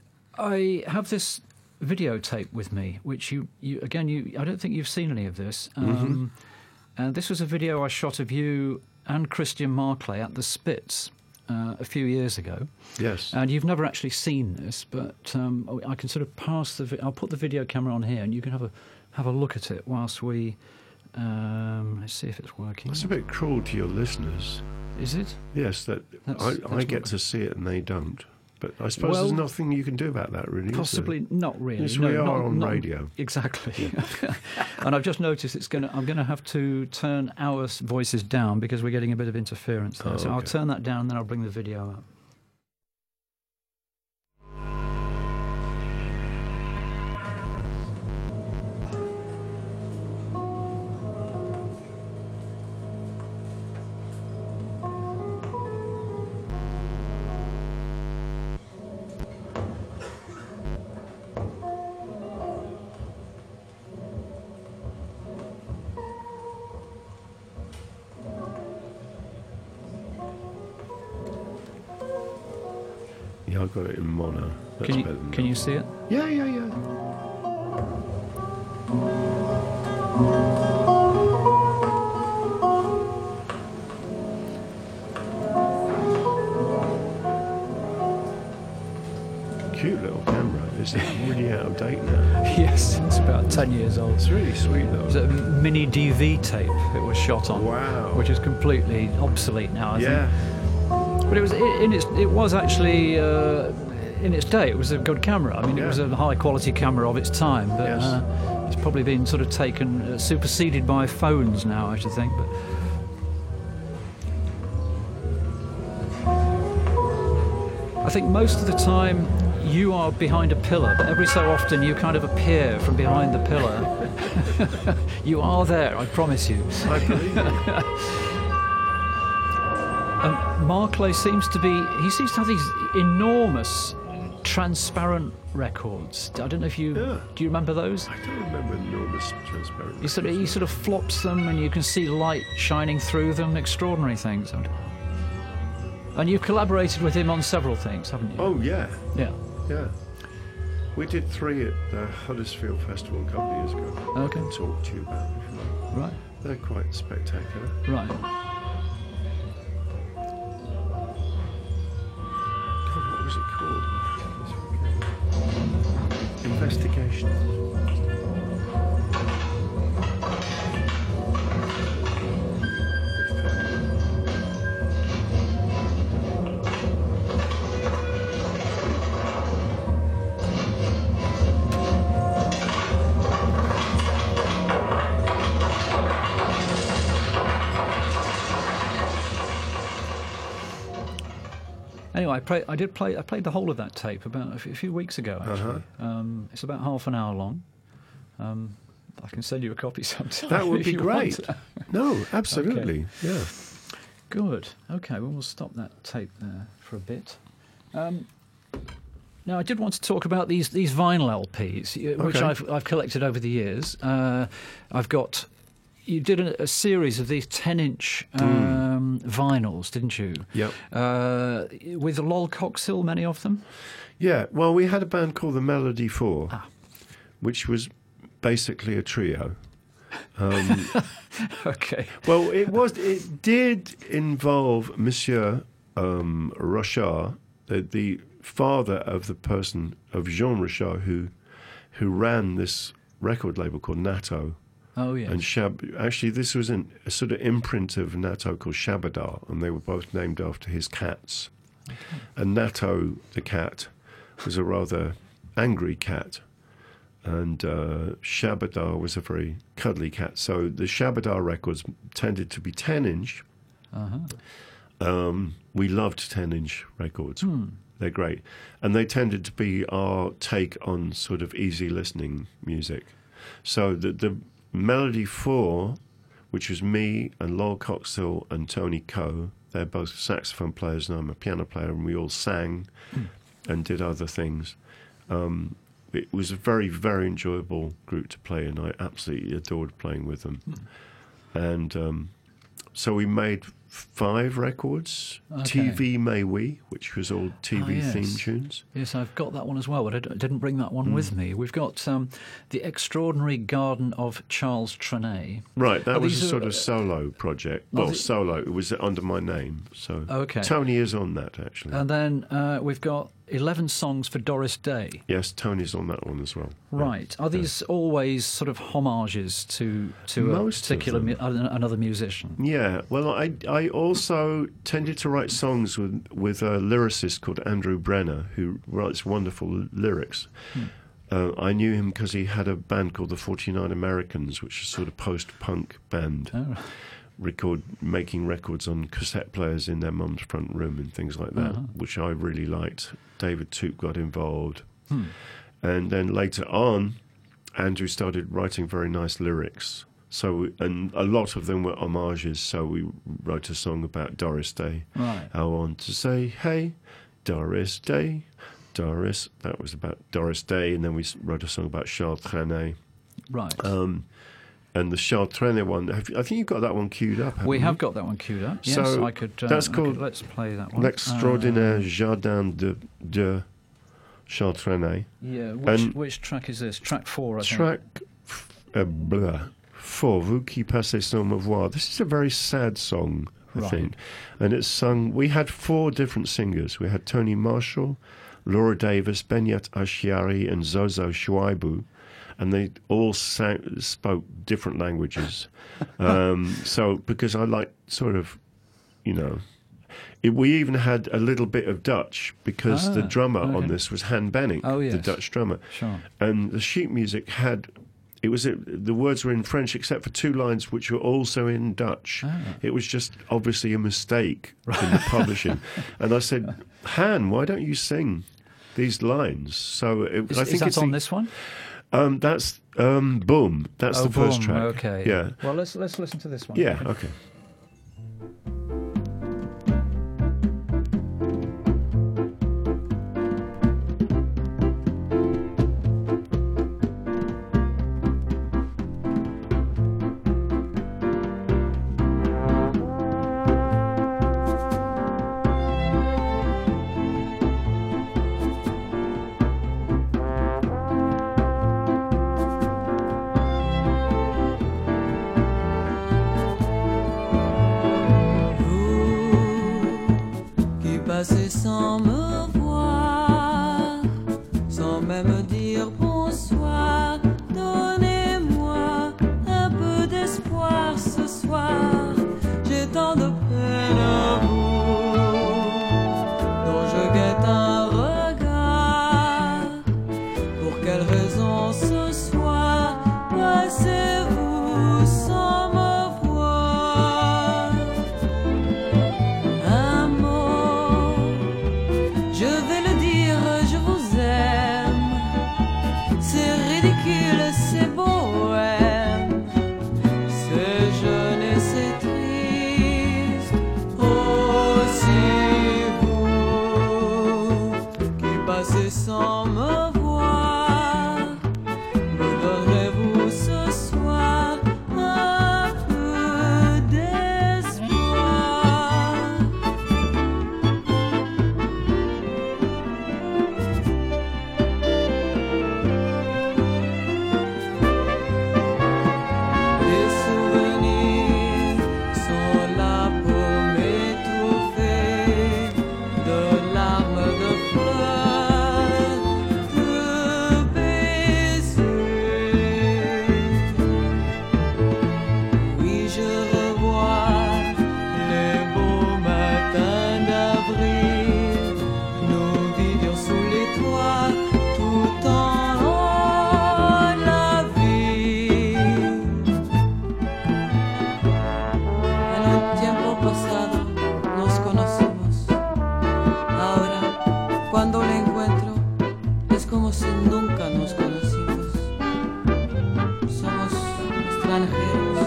I have this videotape with me, which you, you again you I don't think you've seen any of this. Um, And this was a video I shot of you and Christian Marclay at the Spitz uh, a few years ago. Yes. And you've never actually seen this, but um, I can sort of pass the. Vi- I'll put the video camera on here, and you can have a have a look at it whilst we. Um, let's see if it's working. That's a bit cruel to your listeners. Is it? Yes, that That's- I, that's I get what- to see it and they don't. But I suppose Well, there's nothing you can do about that, really. is there? Possibly not really. Yes, no, we are not- on not- radio. Exactly. And I've just noticed it's going to. I'm going to have to turn our s- voices down because we're getting a bit of interference there. Oh, so I'll okay. turn that down, and then I'll bring the video up. Yeah, I got it in mono. That's Can you better than can that. you see it? Yeah, yeah, yeah. Cute little camera. It's really out of date now. Yes, it's about ten years old. It's really sweet It was though. a mini D V tape it was shot on. Wow. Which is completely obsolete now, I Yeah. think. But it was in its. It was actually uh, in its day. It was a good camera. I mean, it Yeah. was a high quality camera of its time. But Yes. uh, it's probably been sort of taken, uh, superseded by phones now, I should think. But I think most of the time you are behind a pillar, but every so often you kind of appear from behind the pillar. You are there, I promise you. I believe it. Um, Markley seems to be, he seems to have these enormous transparent records. I don't know if you, Yeah. do you remember those? I don't remember enormous transparent. He sort, of, he records. sort of flops them and you can see light shining through them, extraordinary things. And you've collaborated with him on several things, haven't you? Oh yeah, Yeah. yeah. We did three at the Huddersfield Festival a couple of years ago. Okay. I can talk to you about it if you like. Right, They're quite spectacular. right. God, what was it called? Investigation. Anyway, I, play, I did play. I played the whole of that tape about a few, a few weeks ago. Actually, Uh-huh. um, it's about half an hour long. Um, I can send you a copy sometime. That would if be you want. great. No, absolutely. Yeah. Good. Okay, well, we'll stop that tape there for a bit. Um, now, I did want to talk about these these vinyl L Ps, uh, which Okay. I've I've collected over the years. Uh, I've got. You did a, a series of these ten-inch um, vinyls, didn't you? Yep. Uh, with Lol Coxhill, many of them. Yeah, well, we had a band called the Melody Four, Ah. which was basically a trio. Um, Okay. well, it was. It did involve Monsieur um, Rochard, the, the father of the person of Jean Rochard, who who ran this record label called Natto. Oh yeah. And Shab- actually, this was an, a sort of imprint of Natto called Shabadar, and they were both named after his cats. Okay. And Natto, the cat, was a rather angry cat, and uh, Shabadar was a very cuddly cat. So the Shabadar records tended to be ten-inch. Uh-huh. Um, we loved ten-inch records. Hmm. They're great. And they tended to be our take on sort of easy listening music. So the, the Melody Four, which was me and Lol Coxhill and Tony Coe, they're both saxophone players and I'm a piano player, and we all sang mm. and did other things. Um, it was a very, very enjoyable group to play in. I absolutely adored playing with them. Mm. And um, so we made five records. Okay. T V May We, which was all T V Ah, yes. theme tunes. Yes, I've got that one as well, but I d- didn't bring that one mm. with me. We've got um, The Extraordinary Garden of Charles Trenet. Right, that Are was a these sort are- of solo project. Well, the- solo. It was under my name. So Okay. Tony is on that, actually. And then uh, we've got eleven songs for Doris Day. Yes, Tony's on that one as well. Right. Are these yeah. always sort of homages to to Most a particular mu- another musician? Yeah. Well, I I also tended to write songs with with a lyricist called Andrew Brenner, who writes wonderful lyrics. Hmm. Uh, I knew him because he had a band called the forty-nine Americans, which is a sort of post-punk band. Oh. Record making records on cassette players in their mum's front room and things like that, uh-huh. which I really liked. David Toop got involved, hmm. and then later on, Andrew started writing very nice lyrics. So, and a lot of them were homages. So we wrote a song about Doris Day. Right. I want to say, hey, Doris Day, Doris. That was about Doris Day, and then we wrote a song about Charles Trenet. Right. Um, And the Charles Trenet one, have, I think you've got that one queued up. We you? have got that one queued up. Yes, so I could. Uh, that's I called. Could, let's play that one. L'Extraordinaire uh, Jardin de, de Charles Trenet. Yeah. Which, which track is this? Track four, I track think. Track uh, blah, four. Vous qui passez sans me voir. This is a very sad song, I right. think, and it's sung. We had four different singers. We had Tony Marshall, Laura Davis, Benyat Ashiari, and Zozo Shuaibu. And they all sang, spoke different languages. Um, so, because I like sort of, you know, it, we even had a little bit of Dutch because ah, the drummer okay. on this was Han Benning, oh, yes. the Dutch drummer. Sure. And the sheet music had, it was the words were in French except for two lines which were also in Dutch. Ah. It was just obviously a mistake in the publishing. And I said, Han, why don't you sing these lines? So it, is, I think is that it's on the, this one? Um, that's um, Boom. That's oh, the first boom. track. Okay. Yeah. Well, let's let's listen to this one. Yeah. Okay. Sans me voir, sans même dire bonsoir, donnez-moi un peu d'espoir ce soir. J'ai tant de peine à vous, dont je guette un regard. Pour quelle raison ce soir passez-vous sans me voir? Un mot, je vais le dire, je vous aime. C'est ridicule, c'est bohème, c'est jeune et c'est triste. Oh, si vous qui passez sans me voir, me donnerez-vous ce soir un peu d'espoir? Les souvenirs sont là pour m'étouffer de larmes, de fleurs, de baisers. Oui, je revois les beaux matins d'avril. Nous vivions sous les toits tout en haut de la ville. En un tiempo pasado nos conocimos. Ahora, cuando le encuentro, es como si nunca nos conocimos. Somos extranjeros.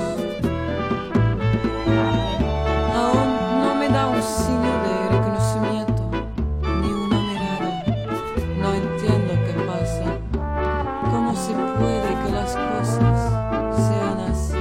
Aún no me da un signo de reconocimiento, ni una mirada. No entiendo qué pasa. ¿Cómo se puede que las cosas sean así?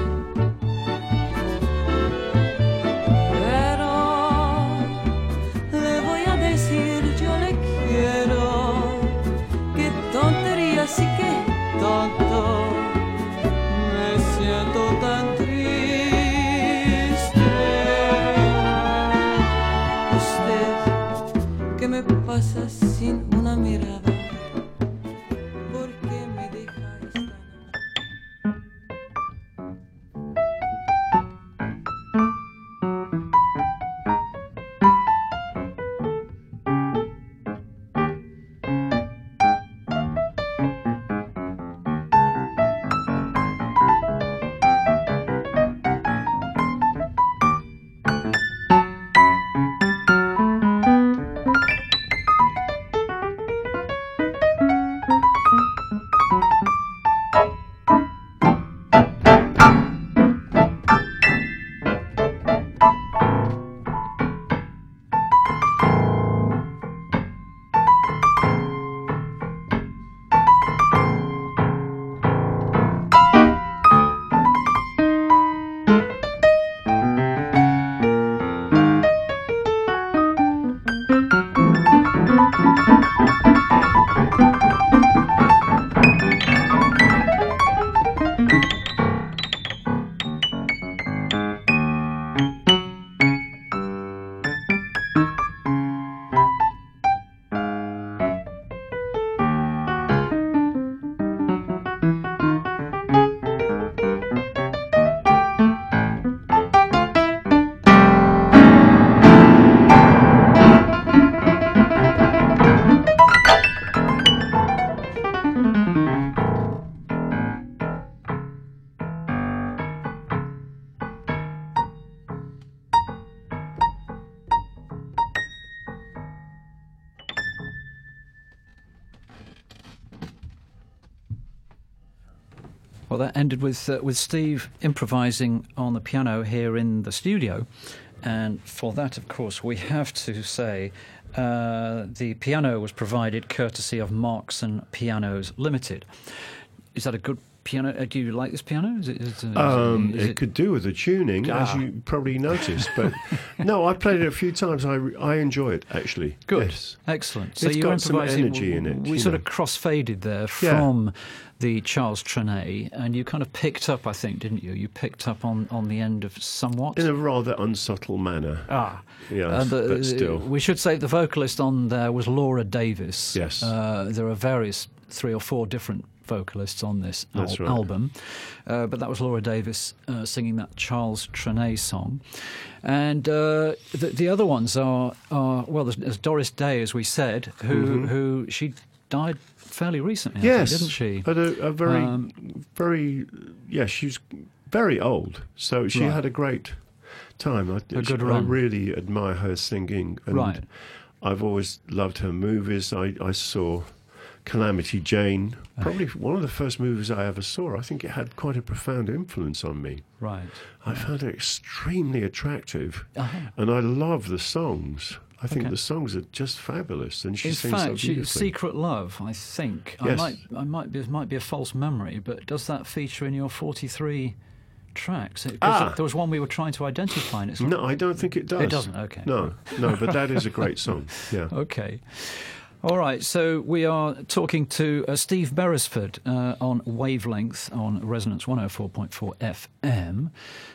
Pero le voy a decir, yo le quiero. Qué tontería, sí que tonto. Me siento tan triste. Usted, ¿qué me pasa sin un Well, that ended with uh, with Steve improvising on the piano here in the studio. And for that, of course, we have to say uh, the piano was provided courtesy of Markson Pianos Limited. Is that a good piano? Uh, do you like this piano? Is it, is it, Um, is it, it could do with the tuning, Ah. as you probably noticed. But no, I played it a few times. I, I enjoy it, actually. Good. Yes. Excellent. So It's you're got some improvising. energy in it, We you sort know. of cross-faded there Yeah. from the Charles Trenet, and you kind of picked up, I think, didn't you? You picked up on, on the end of somewhat. In a rather unsubtle manner. Ah. Yes, And the- but still. We should say the vocalist on there was Laura Davis. Yes. Uh, there are various, three or four different vocalists on this al- That's right. album. Uh, but that was Laura Davis uh, singing that Charles Trenet song. And uh, the, the other ones are, are well, there's, there's Doris Day, as we said, who, Mhm. who she died fairly recently, I Yes, think, didn't she? But a, a very, Um, very, yeah, she's very old, so she Right. had a great time. I, A good I run. really admire her singing, and Right. I've always loved her movies. I, I saw Calamity Jane, probably one of the first movies I ever saw. I think it had quite a profound influence on me. Right. I found it extremely attractive, Uh-huh. and I love the songs. I think Okay. the songs are just fabulous, and she In sings fact, so she, beautifully. Secret Love, I think. I Yes. might, I might be, it might be a false memory, but does that feature in your forty-three tracks? It- 'cause Ah. there was one we were trying to identify, and it's No, I don't think it does. It doesn't. Okay. No, no, but that is a great song. Yeah. Okay. All right, so we are talking to uh, Steve Beresford uh, on Wavelength on Resonance one oh four point four F M,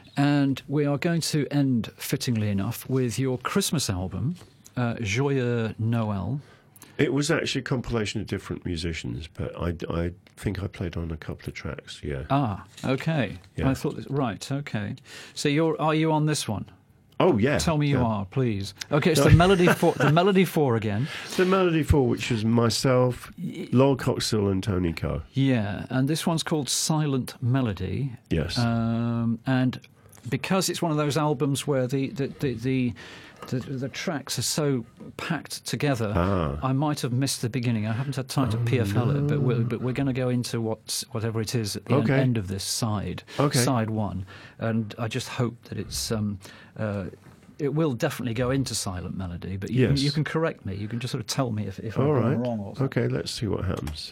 and we are going to end, fittingly enough, with your Christmas album, uh, Joyeux Noël. It was actually a compilation of different musicians, but I, I think I played on a couple of tracks, yeah. Ah, okay. Yeah. I thought this, right. Okay. So you're are you on this one? Oh, yeah. Tell me you yeah. are, please. Okay, it's No. the melody four. The melody four again. The Melody Four, which was myself, Lowell Coxhill and Tony Coe. Yeah, and this one's called Silent Melody. Yes. Um, and because it's one of those albums where the the the, the The, the tracks are so packed together. Ah. I might have missed the beginning. I haven't had time to P F L it, but we're, but we're going to go into what whatever it is at the Okay. en- end of this side, Okay. side one, and I just hope that it's. Um, uh, it will definitely go into Silent Melody, but you, Yes. can, you can correct me. You can just sort of tell me if, if All I'm right. wrong or something. Okay, let's see what happens.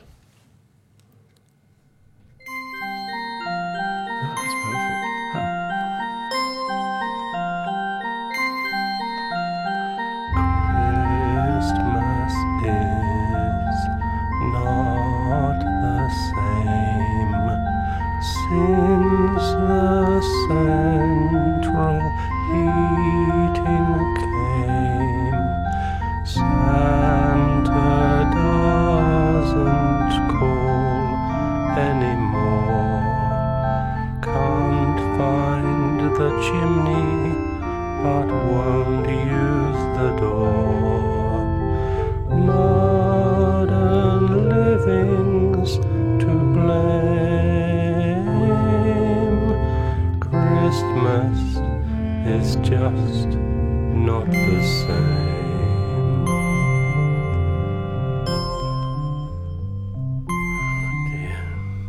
Oh, that's perfect. Christmas is not the same since the central heating came. Santa doesn't call anymore. Can't find the chimney, but won't use the door. Modern living's to blame. Christmas is just not the same. Oh dear.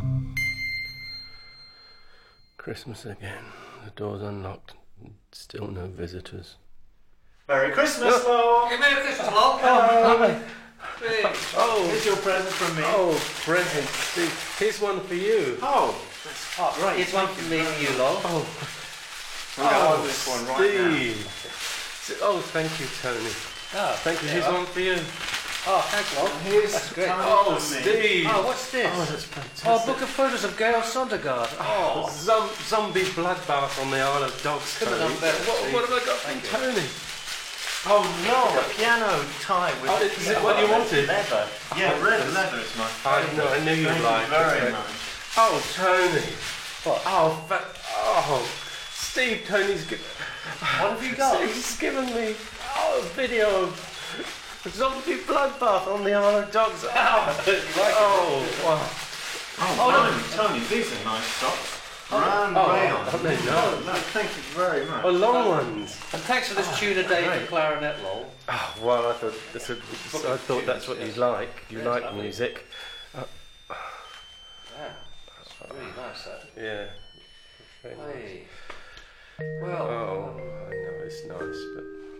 Christmas again. The door's unlocked. Still no visitors. Merry Christmas, Lowell! Hey, Merry Christmas, Lowell! Oh, Hey. Oh, here's your present from me. Oh, present. See, here's one for you. Oh, Oh, right, here's one from me and you, Lowell. Oh, we'll go on this one right now. Steve. Oh, thank you, Tony. Oh, Thank you. yeah, Here's well. one for you. Oh, thanks, Lowell. Here's That's great. Tony Oh, from me. Steve. Oh, what's this? Oh, that's fantastic. Oh, a book of photos of Gail Sondergaard. Oh, Zom- zombie bloodbath on the Isle of Dogs. Couldn't have Tony. done better, What, Steve. what have I got from Thank you. Tony? Oh no, a piano tie with Oh, is it what you wanted? leather. Yeah, red leather is my I favourite. know. I knew you'd Thank like you very it. much. Oh, Tony. What? Oh, fa- oh, Steve. Tony's. Gi- what have you got? He's given me oh, a video of zombie bloodbath on the Isle of Dogs. Oh, oh, wow. Oh, Oh, Tony, Tony, these are nice socks. Brown oh, rayon. oh, no, no. Oh, no, thank you very much. Oh, long ones. And thanks for this tune a day for clarinet, Lowell. Oh, well, I thought that's a, I thought that's what you like. You like music. Uh, Really nice, that. Yeah. Very nice. Hey. Well. Oh, I know it's nice, but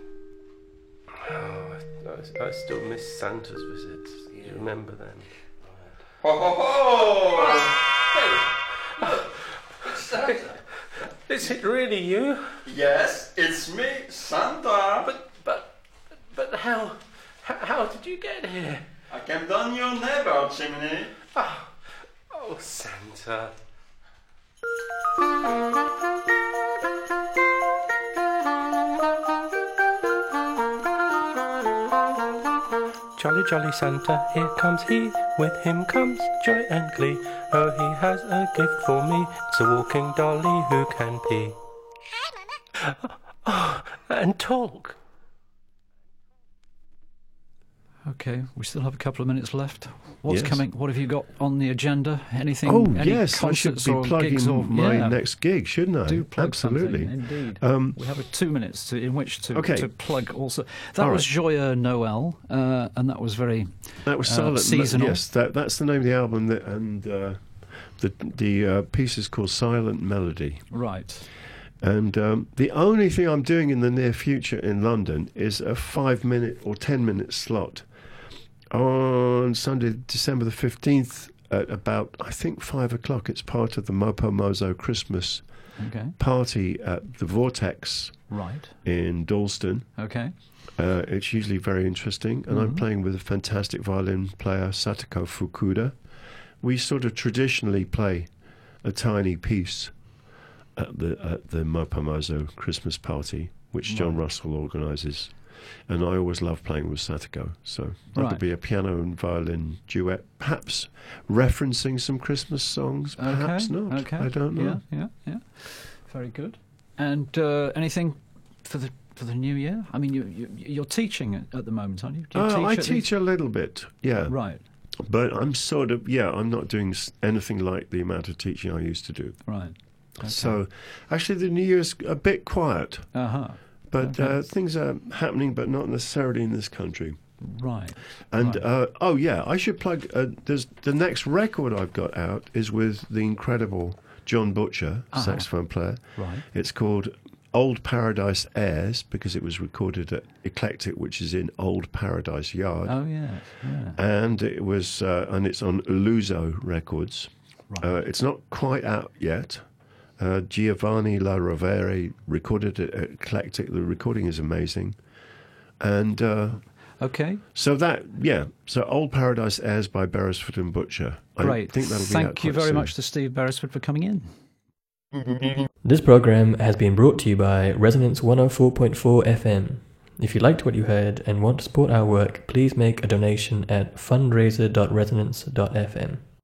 oh, I, I, I still miss Santa's visits. Yeah. Do you remember them? Right. Ho ho ho! Look, it's Santa. Is it really you? Yes, it's me, Santa. But but but how how, how did you get here? I came down your neighbor chimney. Oh, oh Santa. Jolly, jolly Santa, here comes he. With him comes joy and glee. Oh, he has a gift for me. It's a walking dolly who can pee. Oh, and talk. Okay, we still have a couple of minutes left. What's Yes. coming? What have you got on the agenda? Anything? Oh any yes, I should concerts be or plugging gigs or, my yeah, next gig, shouldn't I? Do plug Absolutely. something, indeed. Um, we have a two minutes to, in which to, Okay. to plug also. That All was right. Joyeux Noel, uh, and that was very That was uh, Silent. seasonal. Yes, that, that's the name of the album, that, and uh, the the uh, piece is called Silent Melody. Right. And um, the only thing I'm doing in the near future in London is a five minute or ten minute slot on Sunday, December the fifteenth at about, I think, five o'clock. It's part of the Mopo Mozo Christmas Okay. party at the Vortex Right. in Dalston. Okay. Uh, it's usually very interesting, and I'm Mhm. playing with a fantastic violin player, Satoko Fukuda. We sort of traditionally play a tiny piece at the at the Mopomozo Christmas party, which John Right. Russell organises, and I always love playing with Satoko. So that Right. would be a piano and violin duet, perhaps referencing some Christmas songs, perhaps okay. not. Okay. I don't know. Yeah. Yeah. Yeah. Very good. And uh, anything for the for the new year? I mean, you, you you're teaching at, at the moment, aren't you? Do you Oh, I at the- teach a little bit, yeah. Right. But I'm sort of, yeah, I'm not doing s- anything like the amount of teaching I used to do. Right. Okay. So, actually, the New Year's a bit quiet. Uh huh. But Okay. uh, things are happening, but not necessarily in this country. Right. And Right. uh, oh yeah, I should plug. Uh, there's the next record I've got out is with the incredible John Butcher, Uh-huh. saxophone player. Right. It's called Old Paradise Airs because it was recorded at Eclectic, which is in Old Paradise Yard. Oh yes. Yeah. And it was, uh, and it's on Luso Records. Right. Uh, it's not quite out yet. Uh, Giovanni La Rovere recorded it at Eclectic. The recording is amazing. And uh, Okay. so that, yeah, so Old Paradise Airs by Beresford and Butcher. Great. I think that'll be Thank out you quite very soon. much to Steve Beresford for coming in. This program has been brought to you by Resonance one oh four point four F M. If you liked what you heard and want to support our work, please make a donation at fundraiser dot resonance dot f m.